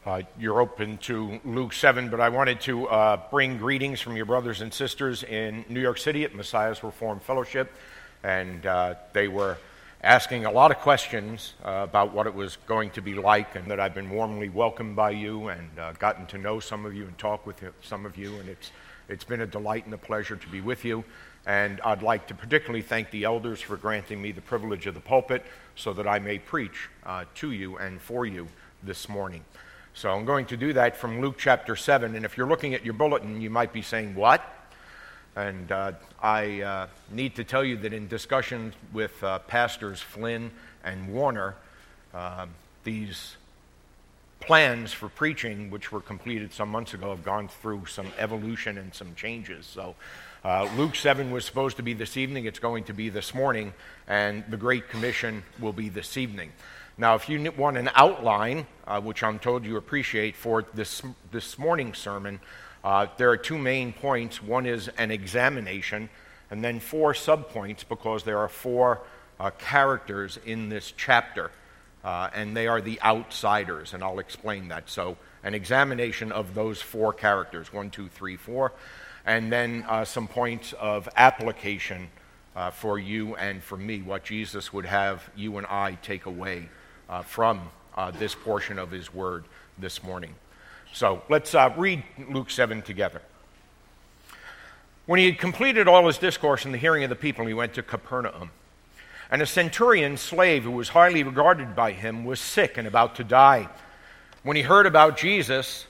You're open to Luke 7, but I wanted to bring greetings from your brothers and sisters in New York City at Messiah's Reformed Fellowship. And they were asking a lot of questions about what it was going to be like, and that I've been warmly welcomed by you and gotten to know some of you and talk with some of you. And it's been a delight and a pleasure to be with you. And I'd like to particularly thank the elders for granting me the privilege of the pulpit so that I may preach to you and for you this morning. So I'm going to do that from Luke chapter 7, and if you're looking at your bulletin, you might be saying, what? And I need to tell you that in discussions with Pastors Flynn and Warner, these plans for preaching, which were completed some months ago, have gone through some evolution and some changes. So Luke 7 was supposed to be this evening. It's going to be this morning, and the Great Commission will be this evening. Now, if you want an outline, which I'm told you appreciate for this morning's sermon, there are two main points. One is an examination, and then four subpoints, because there are four characters in this chapter, and they are the outsiders, and I'll explain that. So, an examination of those four characters, 1, 2, 3, 4, and then some points of application for you and for me, what Jesus would have you and I take away from this portion of his word this morning. So let's read Luke 7 together. When he had completed all his discourse in the hearing of the people, he went to Capernaum. And a centurion slave who was highly regarded by him was sick and about to die. When he heard about Jesus,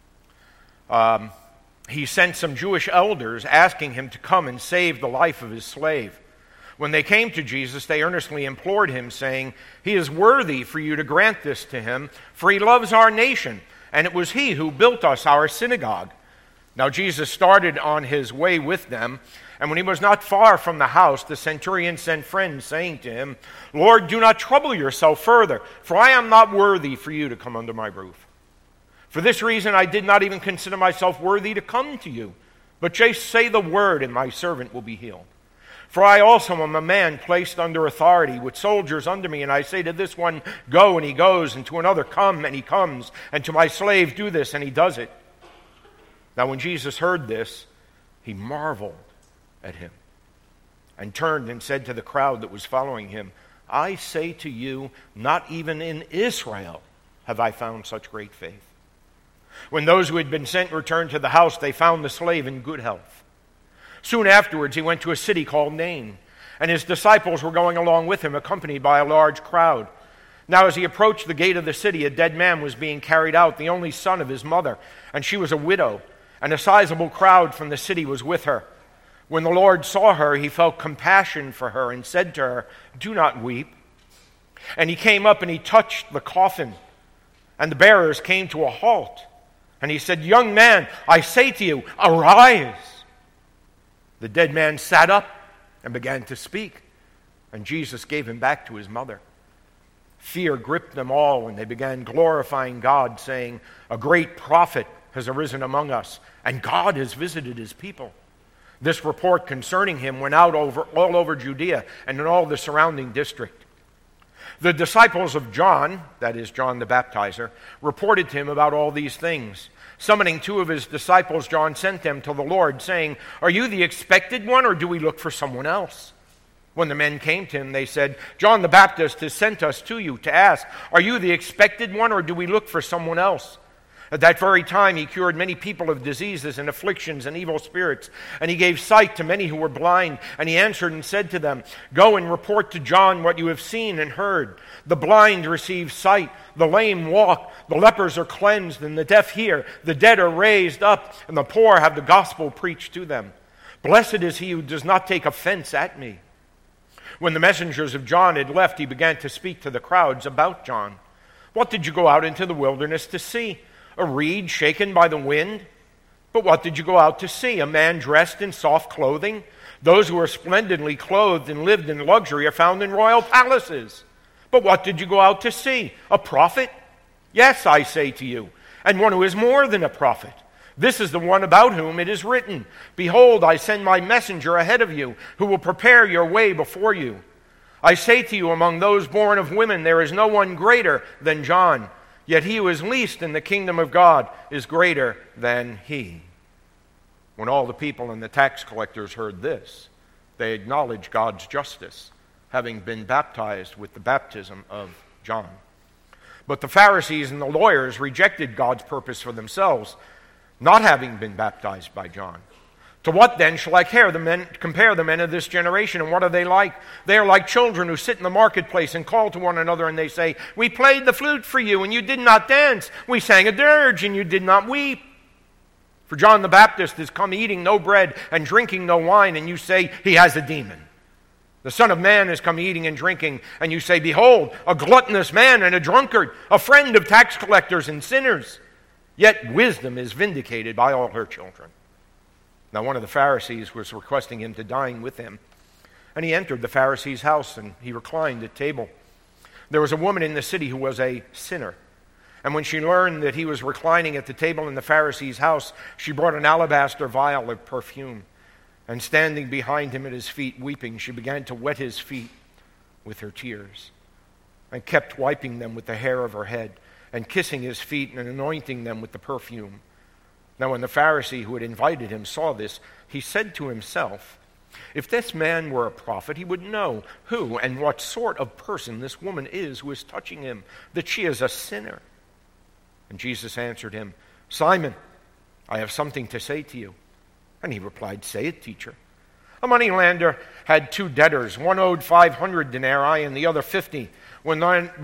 he sent some Jewish elders asking him to come and save the life of his slave. When they came to Jesus, they earnestly implored him, saying, "He is worthy for you to grant this to him, for he loves our nation, and it was he who built us our synagogue." Now Jesus started on his way with them, and when he was not far from the house, the centurion sent friends, saying to him, "Lord, do not trouble yourself further, for I am not worthy for you to come under my roof. For this reason I did not even consider myself worthy to come to you, but just say the word, and my servant will be healed. For I also am a man placed under authority, with soldiers under me, and I say to this one, 'Go,' and he goes, and to another, 'Come,' and he comes, and to my slave, 'Do this,' and he does it." Now when Jesus heard this, he marveled at him, and turned and said to the crowd that was following him, "I say to you, not even in Israel have I found such great faith." When those who had been sent returned to the house, they found the slave in good health. Soon afterwards, he went to a city called Nain, and his disciples were going along with him, accompanied by a large crowd. Now as he approached the gate of the city, a dead man was being carried out, the only son of his mother, and she was a widow, and a sizable crowd from the city was with her. When the Lord saw her, he felt compassion for her and said to her, "Do not weep." And he came up and he touched the coffin, and the bearers came to a halt. And he said, "Young man, I say to you, arise." The dead man sat up and began to speak, and Jesus gave him back to his mother. Fear gripped them all, and they began glorifying God, saying, "A great prophet has arisen among us, and God has visited his people." This report concerning him went out all over Judea and in all the surrounding district. The disciples of John, that is John the Baptizer, reported to him about all these things. Summoning two of his disciples, John sent them to the Lord, saying, "Are you the expected one, or do we look for someone else?" When the men came to him, they said, "John the Baptist has sent us to you to ask, 'Are you the expected one, or do we look for someone else?'" At that very time he cured many people of diseases and afflictions and evil spirits, and he gave sight to many who were blind. And he answered and said to them, "Go and report to John what you have seen and heard. The blind receive sight, the lame walk, the lepers are cleansed, and the deaf hear, the dead are raised up, and the poor have the gospel preached to them. Blessed is he who does not take offense at me." When the messengers of John had left, he began to speak to the crowds about John. "What did you go out into the wilderness to see? A reed shaken by the wind? But what did you go out to see? A man dressed in soft clothing? Those who are splendidly clothed and lived in luxury are found in royal palaces. But what did you go out to see? A prophet? Yes, I say to you, and one who is more than a prophet. This is the one about whom it is written, 'Behold, I send my messenger ahead of you, who will prepare your way before you.' I say to you, among those born of women, there is no one greater than John. Yet he who is least in the kingdom of God is greater than he." When all the people and the tax collectors heard this, they acknowledged God's justice, having been baptized with the baptism of John. But the Pharisees and the lawyers rejected God's purpose for themselves, not having been baptized by John. "To what then shall I compare the men of this generation, and what are they like? They are like children who sit in the marketplace and call to one another, and they say, 'We played the flute for you, and you did not dance. We sang a dirge, and you did not weep.' For John the Baptist is come eating no bread and drinking no wine, and you say, 'He has a demon.' The Son of Man is come eating and drinking, and you say, 'Behold, a gluttonous man and a drunkard, a friend of tax collectors and sinners.' Yet wisdom is vindicated by all her children." Now one of the Pharisees was requesting him to dine with him. And he entered the Pharisee's house, and he reclined at table. There was a woman in the city who was a sinner. And when she learned that he was reclining at the table in the Pharisee's house, she brought an alabaster vial of perfume. And standing behind him at his feet, weeping, she began to wet his feet with her tears, and kept wiping them with the hair of her head, and kissing his feet and anointing them with the perfume. Now when the Pharisee who had invited him saw this, he said to himself, "If this man were a prophet, he would know who and what sort of person this woman is who is touching him, that she is a sinner." And Jesus answered him, "Simon, I have something to say to you." And he replied, "Say it, teacher." "A moneylender had 2 debtors. One owed 500 denarii and the other 50. When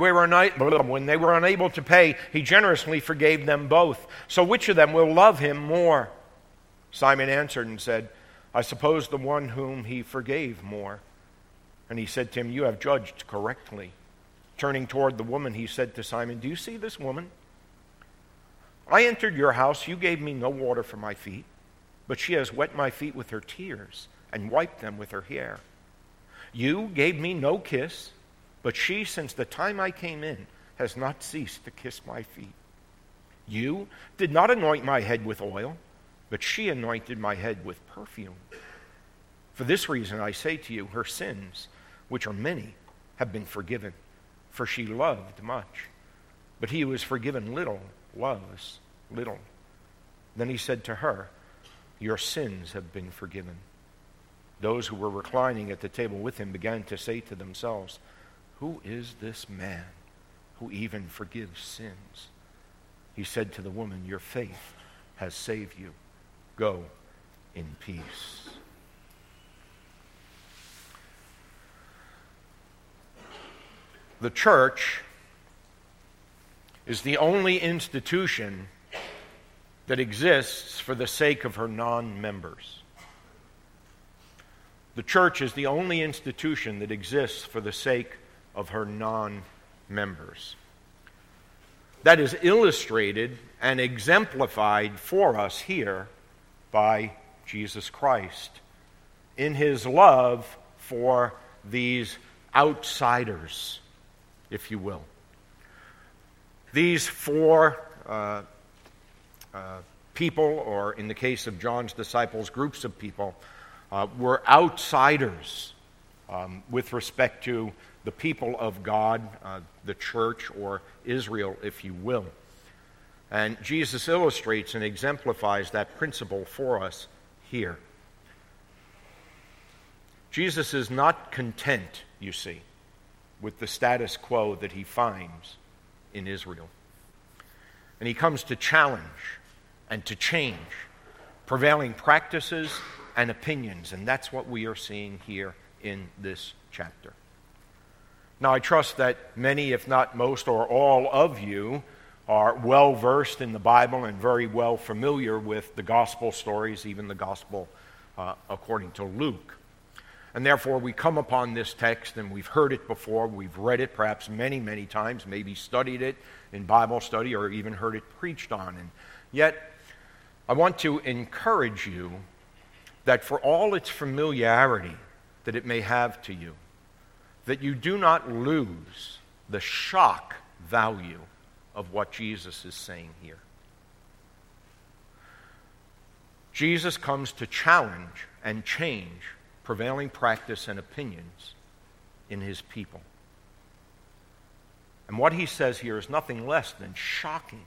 they were unable to pay, he generously forgave them both. So which of them will love him more?" Simon answered and said, "I suppose the one whom he forgave more." And he said to him, "You have judged correctly." Turning toward the woman, he said to Simon, "Do you see this woman? I entered your house. You gave me no water for my feet, but she has wet my feet with her tears and wiped them with her hair. You gave me no kiss, but she, since the time I came in, has not ceased to kiss my feet. You did not anoint my head with oil, but she anointed my head with perfume. For this reason I say to you, her sins, which are many, have been forgiven, for she loved much. But he who is forgiven little loves little." Then he said to her, "Your sins have been forgiven." Those who were reclining at the table with him began to say to themselves, "Who is this man who even forgives sins?" He said to the woman, "Your faith has saved you. Go in peace." The church is the only institution that exists for the sake of her non-members. The church is the only institution that exists for the sake of her non-members. That is illustrated and exemplified for us here by Jesus Christ in his love for these outsiders, if you will. These 4 people, or in the case of John's disciples, groups of people, were outsiders with respect to the people of God, the church, or Israel, if you will. And Jesus illustrates and exemplifies that principle for us here. Jesus is not content, you see, with the status quo that he finds in Israel. And he comes to challenge and to change prevailing practices and opinions, and that's what we are seeing here in this chapter. Now, I trust that many, if not most or all of you, are well versed in the Bible and very well familiar with the gospel stories, even the gospel according to Luke. And therefore, we come upon this text, and we've heard it before, we've read it perhaps many, many times, maybe studied it in Bible study or even heard it preached on. And yet, I want to encourage you that for all its familiarity that it may have to you, that you do not lose the shock value of what Jesus is saying here. Jesus comes to challenge and change prevailing practice and opinions in his people. And what he says here is nothing less than shocking.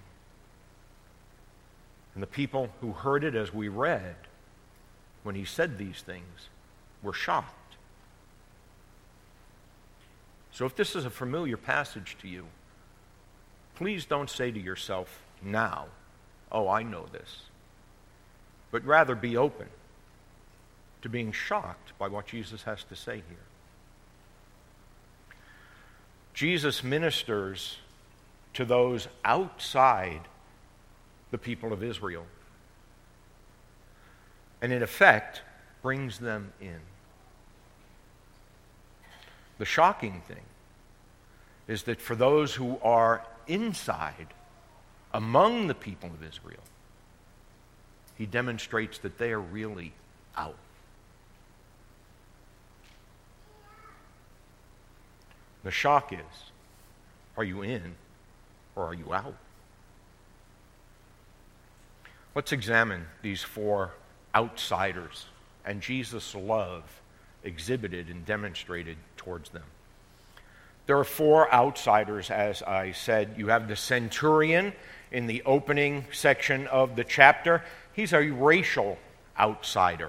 And the people who heard it, as we read, when he said these things, were shocked. So if this is a familiar passage to you, please don't say to yourself now, "Oh, I know this." But rather be open to being shocked by what Jesus has to say here. Jesus ministers to those outside the people of Israel, and in effect brings them in. The shocking thing is that for those who are inside, among the people of Israel, he demonstrates that they are really out. The shock is, are you in or are you out? Let's examine these four outsiders and Jesus' love exhibited and demonstrated towards them. There are four outsiders, as I said. You have the centurion in the opening section of the chapter. He's a racial outsider.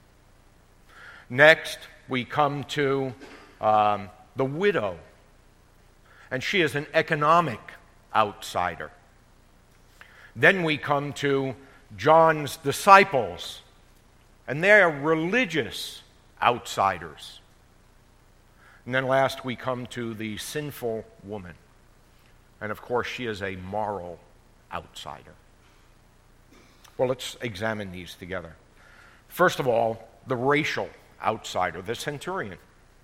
Next, we come to the widow, and she is an economic outsider. Then we come to John's disciples, and they are religious outsiders. And then last we come to the sinful woman, and of course she is a moral outsider. Well, let's examine these together. First of all, the racial outsider, the centurion.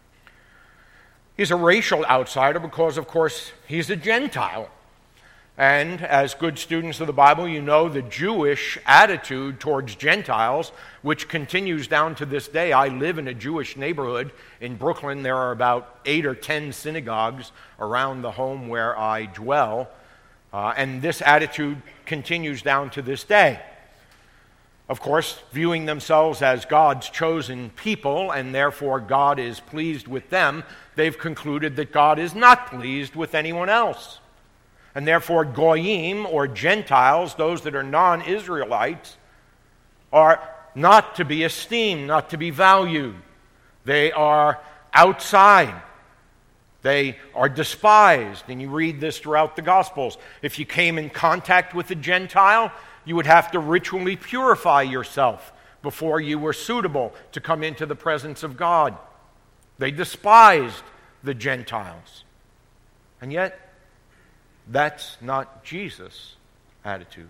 He's a racial outsider because, of course, he's a Gentile. And as good students of the Bible, you know the Jewish attitude towards Gentiles, which continues down to this day. I live in a Jewish neighborhood in Brooklyn. There are about 8 or 10 synagogues around the home where I dwell. And this attitude continues down to this day. Of course, viewing themselves as God's chosen people, and therefore God is pleased with them, they've concluded that God is not pleased with anyone else. And therefore, Goyim, or Gentiles, those that are non-Israelites, are not to be esteemed, not to be valued. They are outside. They are despised. And you read this throughout the Gospels. If you came in contact with a Gentile, you would have to ritually purify yourself before you were suitable to come into the presence of God. They despised the Gentiles. And yet, that's not Jesus' attitude.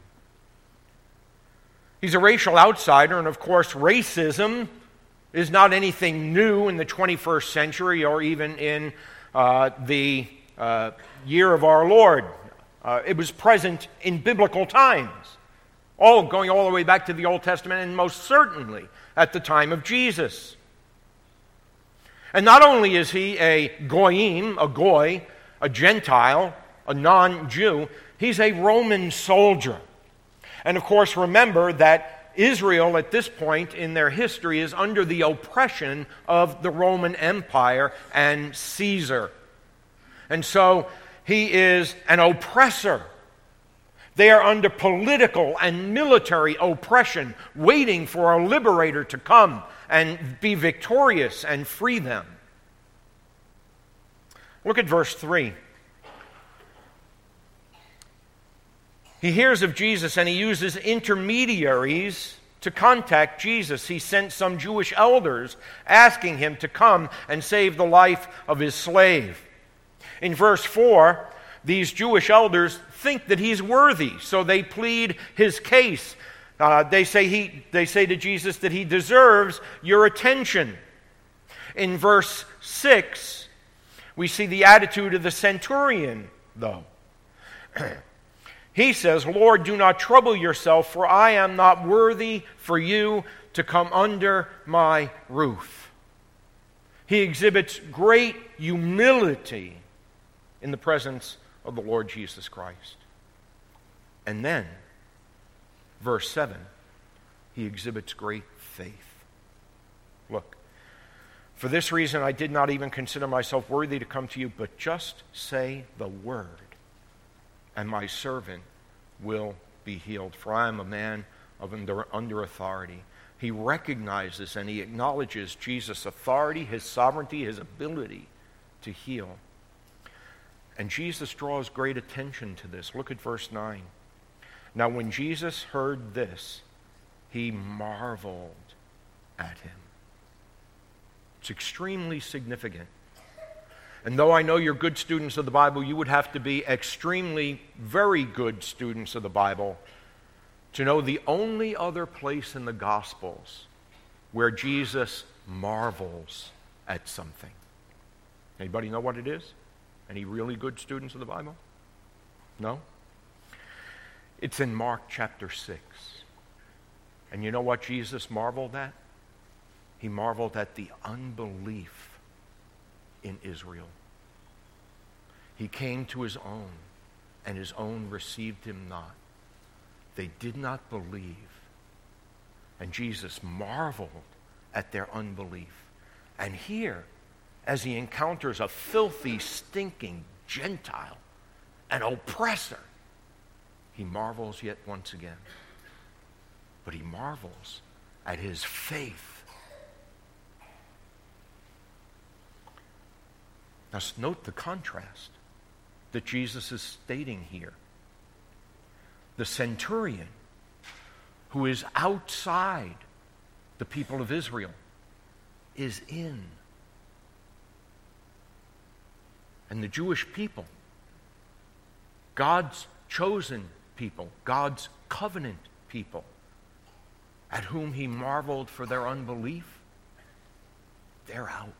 He's a racial outsider, and of course, racism is not anything new in the 21st century or even in the year of our Lord. It was present in biblical times, going all the way back to the Old Testament, and most certainly at the time of Jesus. And not only is he a goyim, a goy, a Gentile, a non-Jew, he's a Roman soldier. And of course, remember that Israel at this point in their history is under the oppression of the Roman Empire and Caesar. And so he is an oppressor. They are under political and military oppression, waiting for a liberator to come and be victorious and free them. Look at verse 3. He hears of Jesus and he uses intermediaries to contact Jesus. He sent some Jewish elders asking him to come and save the life of his slave. In verse 4, these Jewish elders think that he's worthy, so they plead his case. They say to Jesus that he deserves your attention. In verse 6, we see the attitude of the centurion, though. He says, "Lord, do not trouble yourself, for I am not worthy for you to come under my roof." He exhibits great humility in the presence of the Lord Jesus Christ. And then, verse 7, he exhibits great faith. Look, For this reason I did not even consider myself worthy to come to you, but just say the word, and my servant will be healed. For I am a man of under authority. He recognizes and he acknowledges Jesus' authority, his sovereignty, his ability to heal. And Jesus draws great attention to this. Look at verse 9. Now when Jesus heard this, he marveled at him. It's extremely significant. And though I know you're good students of the Bible, you would have to be extremely, very good students of the Bible to know the only other place in the Gospels where Jesus marvels at something. Anybody know what it is? Any really good students of the Bible? No? It's in Mark chapter 6. And you know what Jesus marveled at? He marveled at the unbelief in Israel. He came to his own, and his own received him not. They did not believe. And Jesus marveled at their unbelief. And here, as he encounters a filthy, stinking Gentile, an oppressor, he marvels yet once again. But he marvels at his faith. Now note the contrast that Jesus is stating here. The centurion, who is outside the people of Israel, is in. And the Jewish people, God's chosen people, God's covenant people, at whom he marveled for their unbelief, they're out.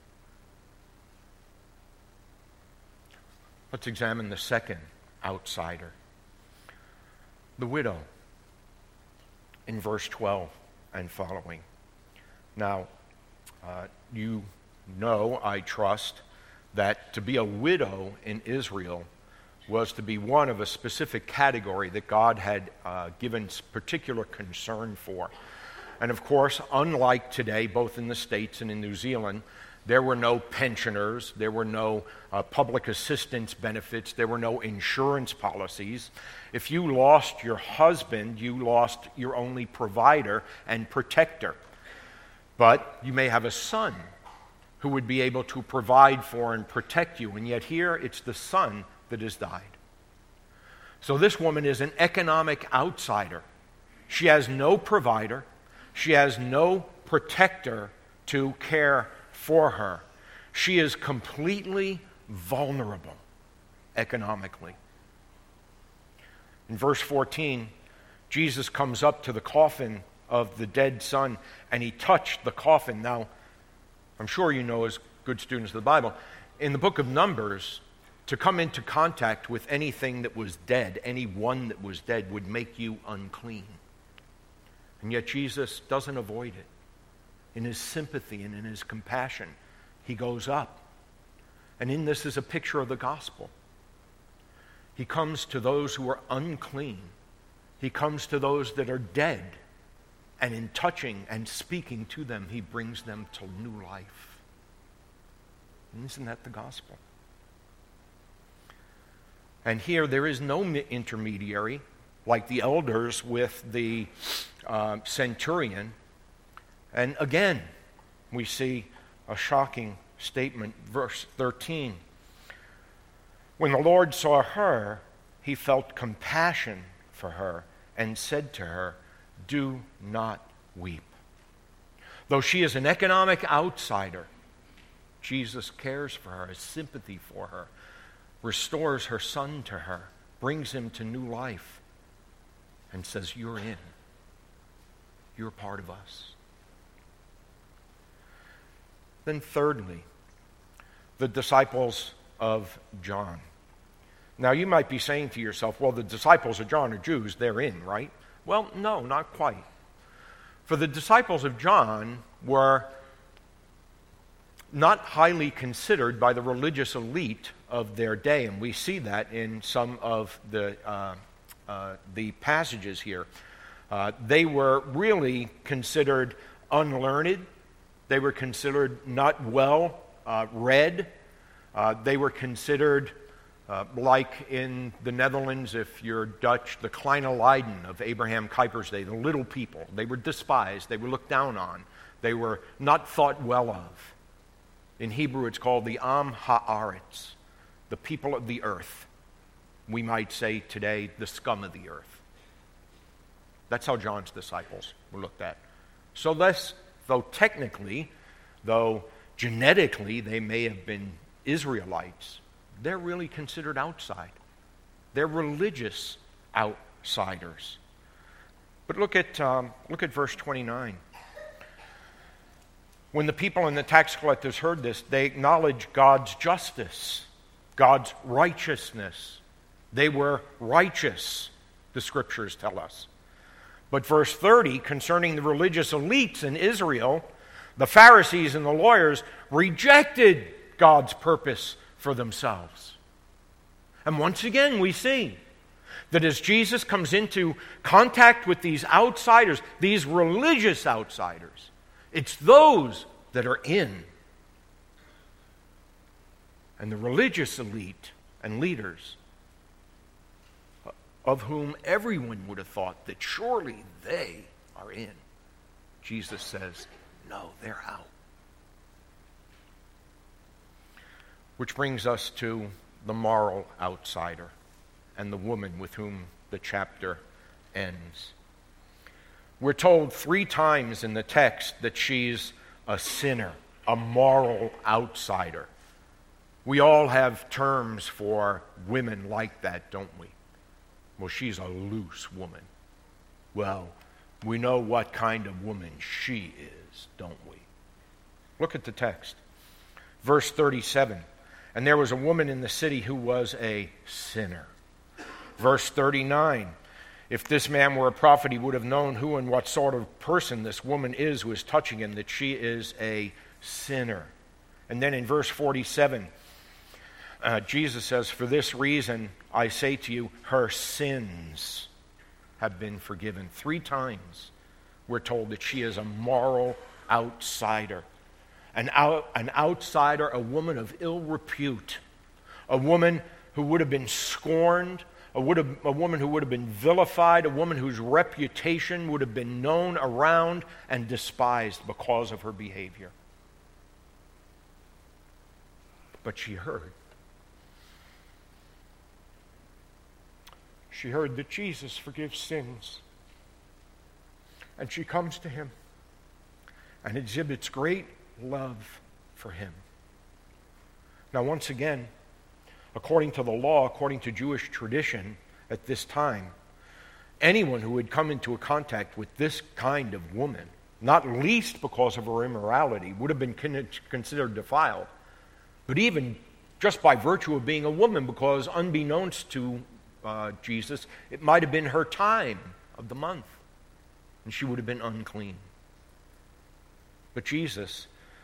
Let's examine the second outsider, the widow, in verse 12 and following. Now, you know, I trust, that to be a widow in Israel was to be one of a specific category that God had given particular concern for. And of course, unlike today, both in the States and in New Zealand, there were no pensioners, there were no public assistance benefits, there were no insurance policies. If you lost your husband, you lost your only provider and protector. But you may have a son who would be able to provide for and protect you, and yet here it's the son that has died. So this woman is an economic outsider. She has no provider, she has no protector to care for her. She is completely vulnerable economically. In verse 14, Jesus comes up to the coffin of the dead son, and he touched the coffin. Now, I'm sure you know, as good students of the Bible, in the book of Numbers, to come into contact with anything that was dead, anyone that was dead, would make you unclean. And yet Jesus doesn't avoid it. In his sympathy and in his compassion, he goes up. And in this is a picture of the gospel. He comes to those who are unclean. He comes to those that are dead. And in touching and speaking to them, he brings them to new life. And isn't that the gospel? And here there is no intermediary, like the elders with the centurion. And again, we see a shocking statement, verse 13. When the Lord saw her, he felt compassion for her and said to her, "Do not weep." Though she is an economic outsider, Jesus cares for her, has sympathy for her, restores her son to her, brings him to new life, and says, "You're in. You're part of us." Then thirdly, the disciples of John. Now you might be saying to yourself, well, the disciples of John are Jews, they're in, right? Well, no, not quite. For the disciples of John were not highly considered by the religious elite of their day, and we see that in some of the passages here. They were really considered unlearned, They were considered not well read. They were considered, like in the Netherlands, if you're Dutch, the kleine Leiden of Abraham Kuyper's day, the little people. They were despised. They were looked down on. They were not thought well of. In Hebrew, it's called the Am Haaretz, the people of the earth. We might say today, the scum of the earth. That's how John's disciples were looked at. So this, though genetically they may have been Israelites, they're really considered outside. They're religious outsiders. But look at verse 29. When the people and the tax collectors heard this, they acknowledged God's justice, God's righteousness. They were righteous, the scriptures tell us. But verse 30, concerning the religious elites in Israel, the Pharisees and the lawyers rejected God's purpose for themselves. And once again, we see that as Jesus comes into contact with these outsiders, these religious outsiders, it's those that are in. And the religious elite and leaders, of whom everyone would have thought that surely they are in, Jesus says, no, they're out. Which brings us to the moral outsider and the woman with whom the chapter ends. We're told 3 times in the text that she's a sinner, a moral outsider. We all have terms for women like that, don't we? Well, she's a loose woman. Well, we know what kind of woman she is, don't we? Look at the text. Verse 37. And there was a woman in the city who was a sinner. Verse 39. If this man were a prophet, he would have known who and what sort of person this woman is who is touching him, that she is a sinner. And then in verse 47, Jesus says, for this reason, I say to you, her sins have been forgiven. 3 times we're told that she is a moral outsider. An outsider, a woman of ill repute, a woman who would have been scorned, a woman who would have been vilified, a woman whose reputation would have been known around and despised because of her behavior. But she heard. She heard that Jesus forgives sins. And she comes to him and exhibits great love for him. Now, once again, according to the law, according to Jewish tradition at this time, anyone who had come into a contact with this kind of woman, not least because of her immorality, would have been considered defiled. But even just by virtue of being a woman, because unbeknownst to Jesus, it might have been her time of the month, and she would have been unclean. But Jesus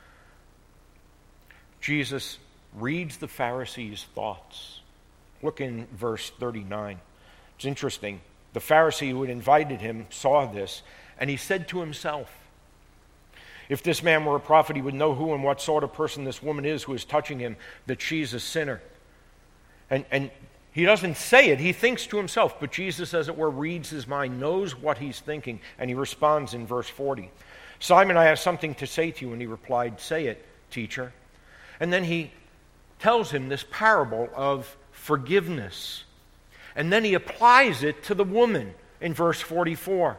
reads the Pharisees' thoughts. Look in verse 39. It's interesting. The Pharisee who had invited him saw this, and he said to himself, if this man were a prophet, he would know who and what sort of person this woman is who is touching him, that she's a sinner. And he doesn't say it, he thinks to himself, but Jesus, as it were, reads his mind, knows what he's thinking, and he responds in verse 40. Simon, I have something to say to you. And he replied, say it, teacher. And then he tells him this parable of forgiveness. And then he applies it to the woman in verse 44.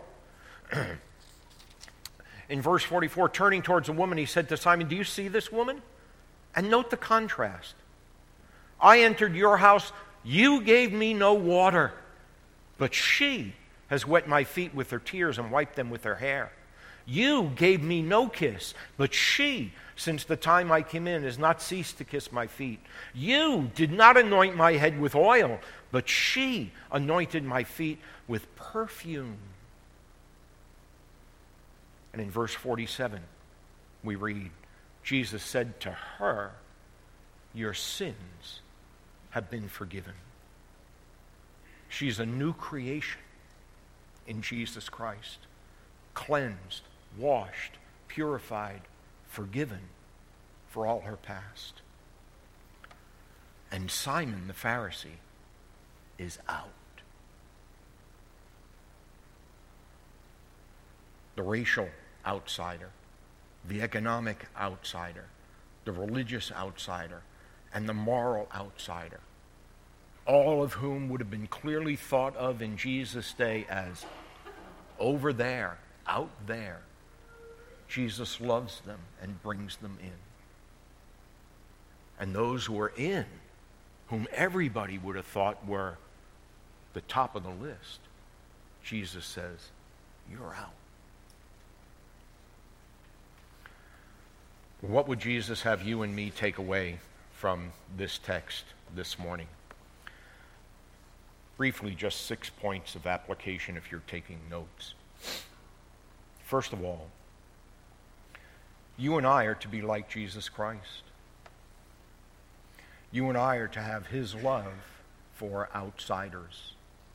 In verse 44, turning towards the woman, he said to Simon, do you see this woman? And note the contrast. I entered your house, you gave me no water, but she has wet my feet with her tears and wiped them with her hair. You gave me no kiss, but she, since the time I came in, has not ceased to kiss my feet. You did not anoint my head with oil, but she anointed my feet with perfume. And in verse 47, we read, Jesus said to her, your sins have been forgiven. She's a new creation in Jesus Christ, cleansed, washed, purified, forgiven for all her past. And Simon the Pharisee is out. The racial outsider, the economic outsider, the religious outsider, and the moral outsider, all of whom would have been clearly thought of in Jesus' day as over there, out there. Jesus loves them and brings them in. And those who are in, whom everybody would have thought were the top of the list, Jesus says, you're out. What would Jesus have you and me take away from this text this morning? Briefly, just 6 points of application if you're taking notes. First of all, you and I are to be like Jesus Christ. You and I are to have his love for outsiders.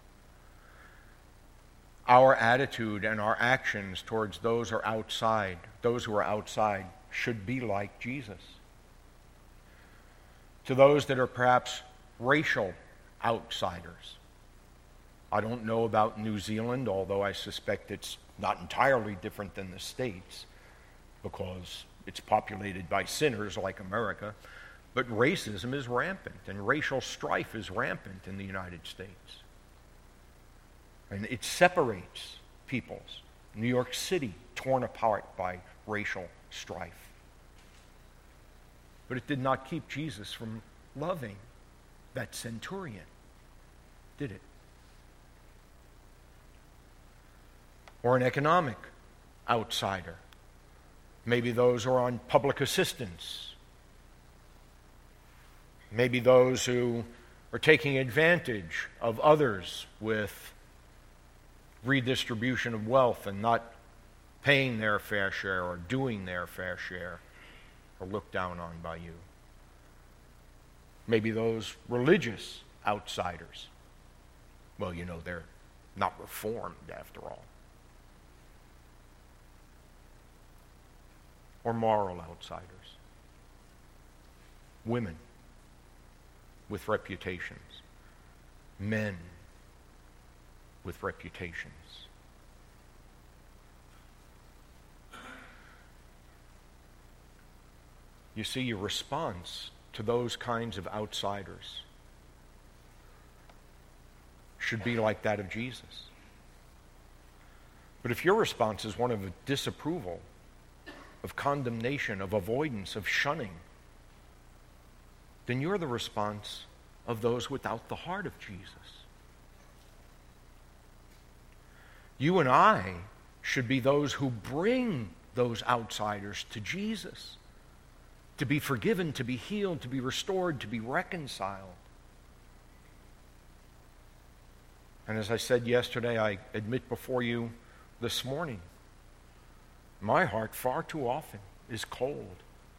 Our attitude and our actions towards those who are outside, should be like Jesus. To those that are perhaps racial outsiders. I don't know about New Zealand, although I suspect it's not entirely different than the States, because it's populated by sinners like America. But racism is rampant, and racial strife is rampant in the United States. And it separates peoples. New York City, torn apart by racial strife. But it did not keep Jesus from loving that centurion, did it? Or an economic outsider. Maybe those who are on public assistance. Maybe those who are taking advantage of others with redistribution of wealth and not paying their fair share or doing their fair share, or looked down on by you. Maybe those religious outsiders. Well, you know, they're not reformed after all. Or moral outsiders. Women with reputations. Men with reputations. You see, your response to those kinds of outsiders should be like that of Jesus. But if your response is one of disapproval, of condemnation, of avoidance, of shunning, then you're the response of those without the heart of Jesus. You and I should be those who bring those outsiders to Jesus, to be forgiven, to be healed, to be restored, to be reconciled. And as I said yesterday, I admit before you this morning, my heart far too often is cold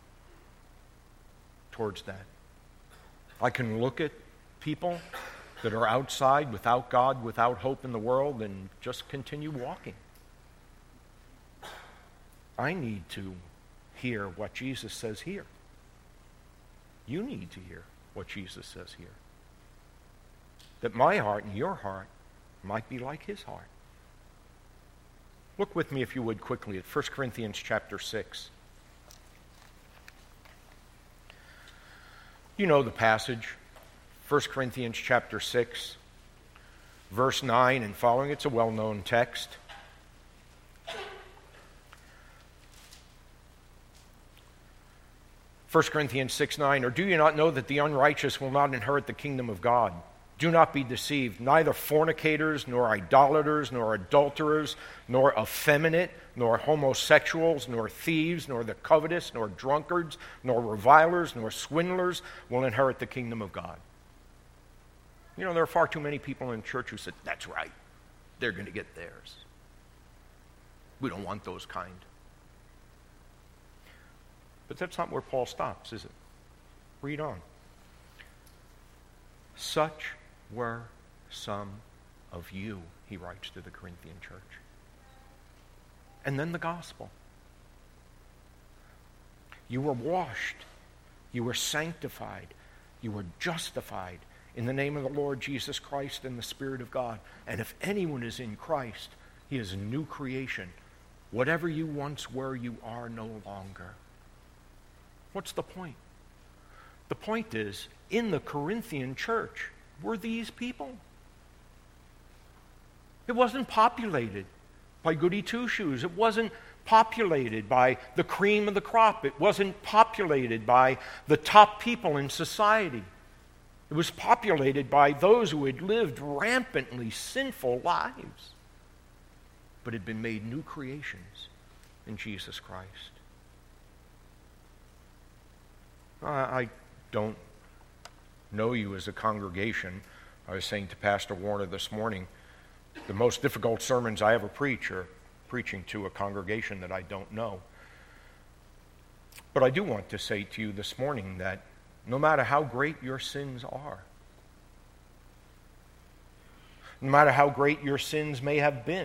towards that. I can look at people that are outside, without God, without hope in the world, and just continue walking. I need to hear what Jesus says here. You need to hear what Jesus says here. That my heart and your heart might be like his heart. Look with me, if you would, quickly at 1 Corinthians chapter 6. You know the passage. 1 Corinthians chapter 6, verse 9 and following. It's a well-known text. 1 Corinthians 6:9, or do you not know that the unrighteous will not inherit the kingdom of God? Do not be deceived. Neither fornicators, nor idolaters, nor adulterers, nor effeminate, nor homosexuals, nor thieves, nor the covetous, nor drunkards, nor revilers, nor swindlers will inherit the kingdom of God. You know, there are far too many people in church who said, that's right, they're going to get theirs. We don't want those kind. But that's not where Paul stops, is it? Read on. Such were some of you, he writes to the Corinthian church. And then the gospel. You were washed. You were sanctified. You were justified in the name of the Lord Jesus Christ and the Spirit of God. And if anyone is in Christ, he is a new creation. Whatever you once were, you are no longer. What's the point? The point is, in the Corinthian church were these people. It wasn't populated by goody two-shoes. It wasn't populated by the cream of the crop. It wasn't populated by the top people in society. It was populated by those who had lived rampantly sinful lives, but had been made new creations in Jesus Christ. I don't know you as a congregation. I was saying to Pastor Warner this morning, the most difficult sermons I ever preach are preaching to a congregation that I don't know. But I do want to say to you this morning that no matter how great your sins are, no matter how great your sins may have been,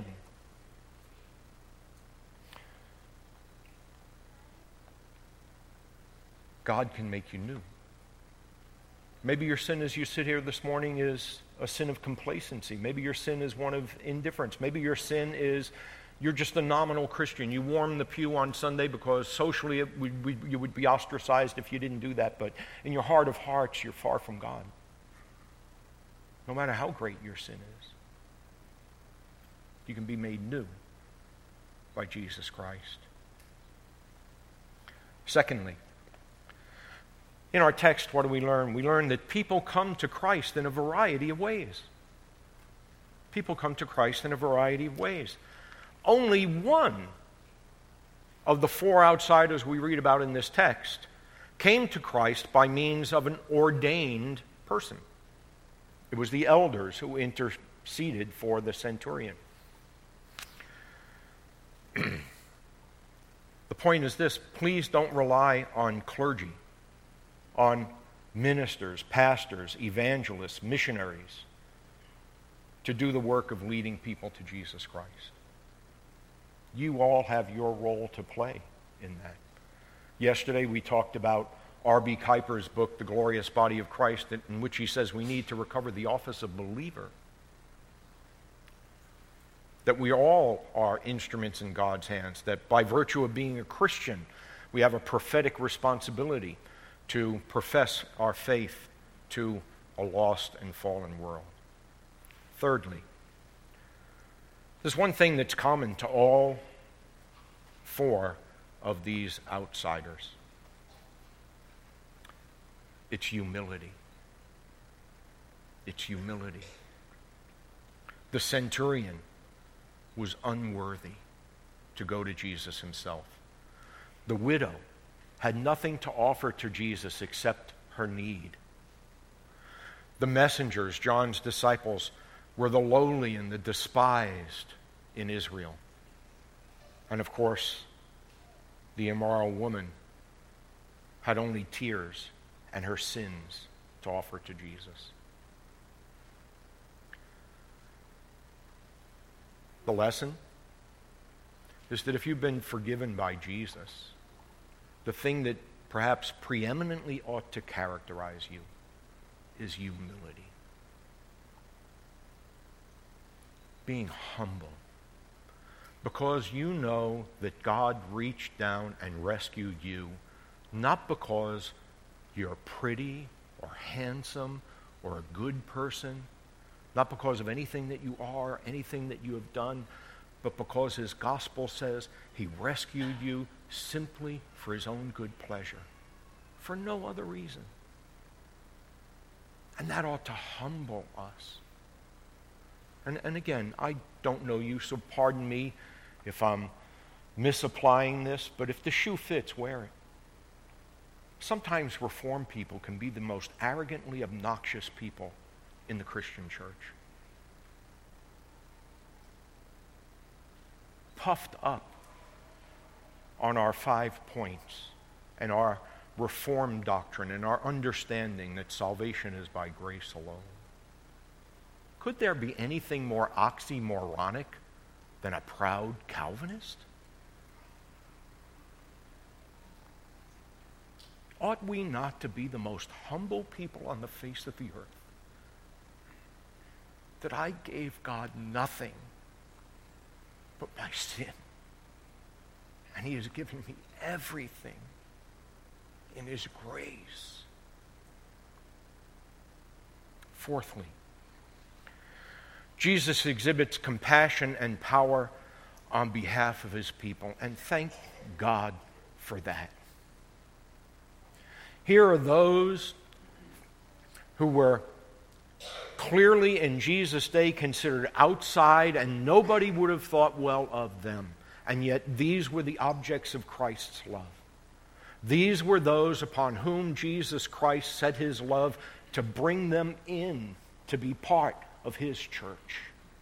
God can make you new. Maybe your sin as you sit here this morning is a sin of complacency. Maybe your sin is one of indifference. Maybe your sin is you're just a nominal Christian. You warm the pew on Sunday because socially you would be ostracized if you didn't do that, but in your heart of hearts, you're far from God. No matter how great your sin is, you can be made new by Jesus Christ. Secondly, in our text, what do we learn? We learn that people come to Christ in a variety of ways. People come to Christ in a variety of ways. Only one of the four outsiders we read about in this text came to Christ by means of an ordained person. It was the elders who interceded for the centurion. The point is this: please don't rely on clergy, on ministers, pastors, evangelists, missionaries to do the work of leading people to Jesus Christ. You all have your role to play in that. Yesterday we talked about R.B. Kuiper's book, The Glorious Body of Christ, in which he says we need to recover the office of believer. That we all are instruments in God's hands, that by virtue of being a Christian, we have a prophetic responsibility to profess our faith to a lost and fallen world. Thirdly, there's one thing that's common to all four of these outsiders. It's humility. It's humility. The centurion was unworthy to go to Jesus himself. The widow had nothing to offer to Jesus except her need. The messengers, John's disciples, were the lowly and the despised in Israel. And of course, the immoral woman had only tears and her sins to offer to Jesus. The lesson is that if you've been forgiven by Jesus, the thing that perhaps preeminently ought to characterize you is humility. Being humble. Because you know that God reached down and rescued you, not because you're pretty or handsome or a good person, not because of anything that you are, anything that you have done, but because his gospel says he rescued you simply for his own good pleasure, for no other reason. And that ought to humble us. And again, I don't know you, so pardon me if I'm misapplying this, but if the shoe fits, wear it. Sometimes Reformed people can be the most arrogantly obnoxious people in the Christian church. Puffed up on our 5 points and our Reformed doctrine and our understanding that salvation is by grace alone. Could there be anything more oxymoronic than a proud Calvinist? ought we not to be the most humble people on the face of the earth? That I gave God nothing but my sin. And he has given me everything in his grace. Fourthly, Jesus exhibits compassion and power on behalf of his people, and thank God for that. Here are those who were clearly in Jesus' day considered outside, and nobody would have thought well of them. And yet these were the objects of Christ's love. These were those upon whom Jesus Christ set his love to bring them in to be part of his church.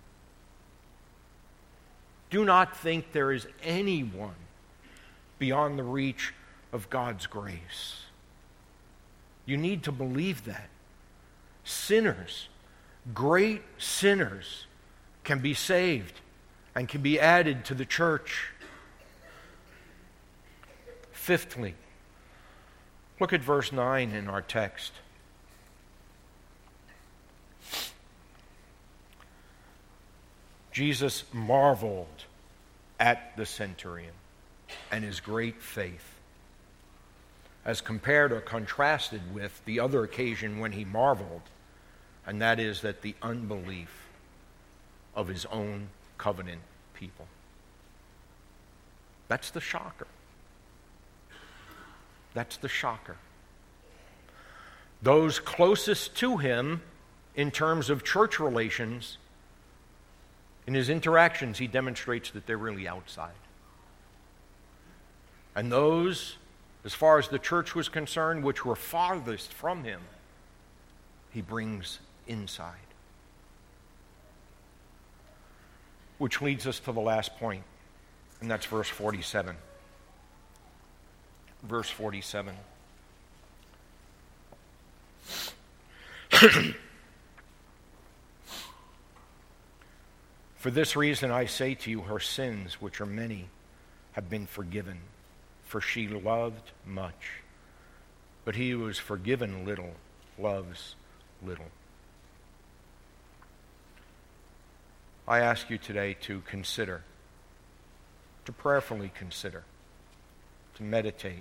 Do not think there is anyone beyond the reach of God's grace. You need to believe that. Sinners, great sinners, can be saved and can be added to the church. Fifthly, look at verse 9 in our text. Jesus marveled at the centurion and his great faith, as compared or contrasted with the other occasion when he marveled, and that is that the unbelief of his own covenant people. That's the shocker. That's the shocker. Those closest to him in terms of church relations, in his interactions, he demonstrates that they're really outside. And those, as far as the church was concerned, which were farthest from him, he brings inside. Which leads us to the last point, and that's verse 47. Verse 47. For this reason I say to you, her sins, which are many, have been forgiven, for she loved much. But he who is forgiven little loves little. I ask you today to consider, to prayerfully consider, to meditate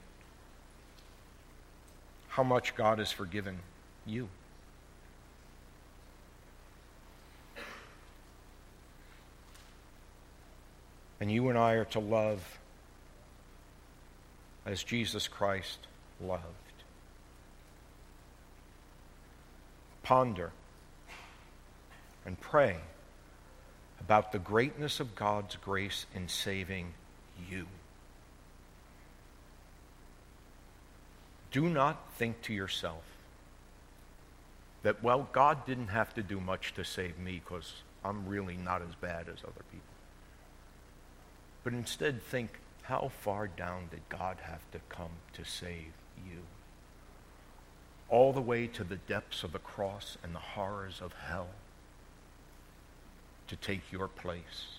how much God has forgiven you. And you and I are to love as Jesus Christ loved. Ponder and pray about the greatness of God's grace in saving you. Do not think to yourself that, well, God didn't have to do much to save me because I'm really not as bad as other people. But instead think, how far down did God have to come to save you? All the way to the depths of the cross and the horrors of hell to take your place.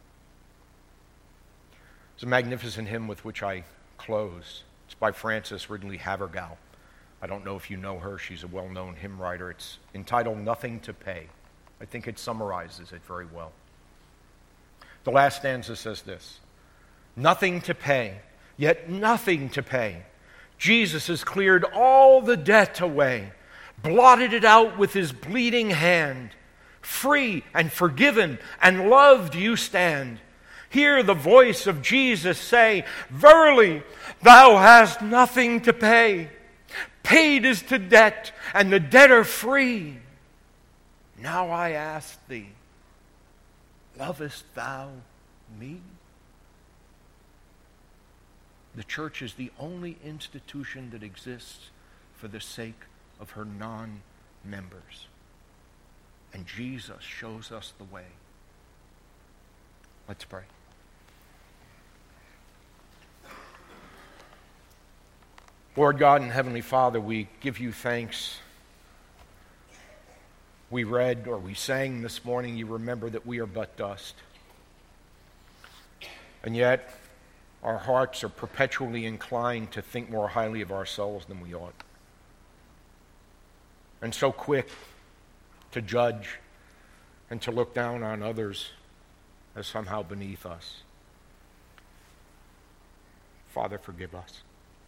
It's a magnificent hymn with which I close. It's by Frances Ridley Havergal. I don't know if you know her. She's a well-known hymn writer. It's entitled Nothing to Pay. I think it summarizes it very well. The last stanza says this: nothing to pay, yet nothing to pay. Jesus has cleared all the debt away, blotted it out with his bleeding hand. Free and forgiven and loved you stand. Hear the voice of Jesus say, verily, thou hast nothing to pay. Paid is the debt, and the debtor free. Now I ask thee, lovest thou me? The church is the only institution that exists for the sake of her non-members. And Jesus shows us the way. Let's pray. Lord God and Heavenly Father, we give you thanks. We read or we sang this morning, you remember that we are but dust. And yet, our hearts are perpetually inclined to think more highly of ourselves than we ought. And so quick to judge and to look down on others as somehow beneath us. Father, forgive us.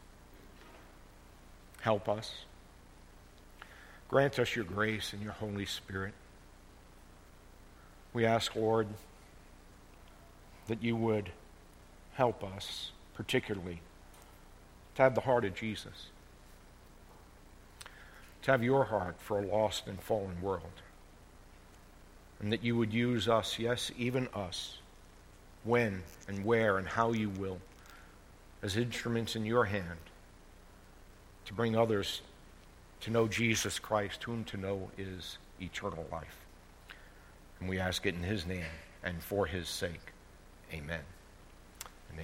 Help us. Grant us your grace and your Holy Spirit. We ask, Lord, that you would help us, particularly, to have the heart of Jesus, to have your heart for a lost and fallen world, and that you would use us, yes, even us, when and where and how you will, as instruments in your hand to bring others to know Jesus Christ, whom to know is eternal life. And we ask it in his name and for his sake. Amen.